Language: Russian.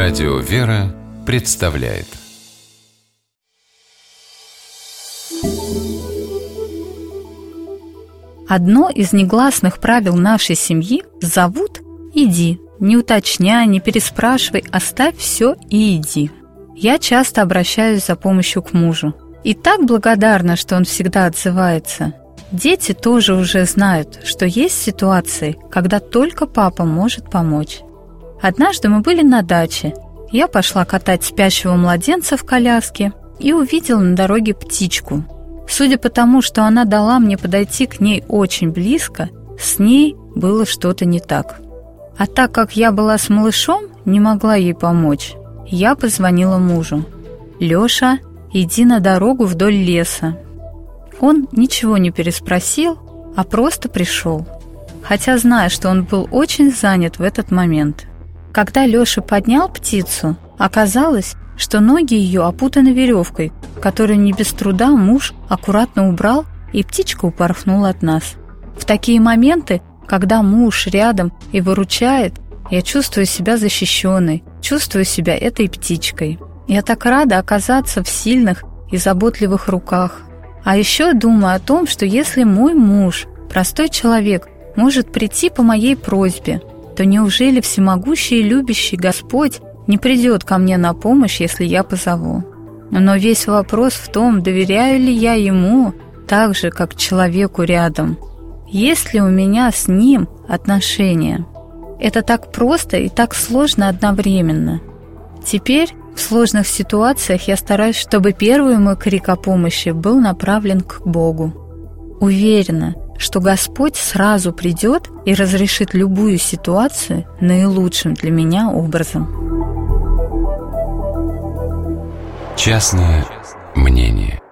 Радио «Вера» представляет. Одно из негласных правил нашей семьи зовут «иди». Не уточняй, не переспрашивай, оставь все и иди. Я часто обращаюсь за помощью к мужу. И так благодарна, что он всегда отзывается. Дети тоже уже знают, что есть ситуации, когда только папа может помочь. Однажды мы были на даче. Я пошла катать спящего младенца в коляске и увидела на дороге птичку. Судя по тому, что она дала мне подойти к ней очень близко, с ней было что-то не так. А так как я была с малышом, не могла ей помочь. Я позвонила мужу. «Лёша, иди на дорогу вдоль леса». Он ничего не переспросил, а просто пришел. Хотя, зная, что он был очень занят в этот момент. Когда Лёша поднял птицу, оказалось, что ноги ее опутаны веревкой, которую не без труда муж аккуратно убрал, и птичка упорхнула от нас. В такие моменты, когда муж рядом и выручает, я чувствую себя защищенной, чувствую себя этой птичкой. Я так рада оказаться в сильных и заботливых руках. А еще думаю о том, что если мой муж, простой человек, может прийти по моей просьбе, то неужели всемогущий и любящий Господь не придет ко мне на помощь, если я позову? Но весь вопрос в том, доверяю ли я Ему так же, как человеку рядом. Есть ли у меня с Ним отношения? Это так просто и так сложно одновременно. Теперь в сложных ситуациях я стараюсь, чтобы первый мой крик о помощи был направлен к Богу. Уверена, что Господь сразу придет и разрешит любую ситуацию наилучшим для меня образом. Частное мнение.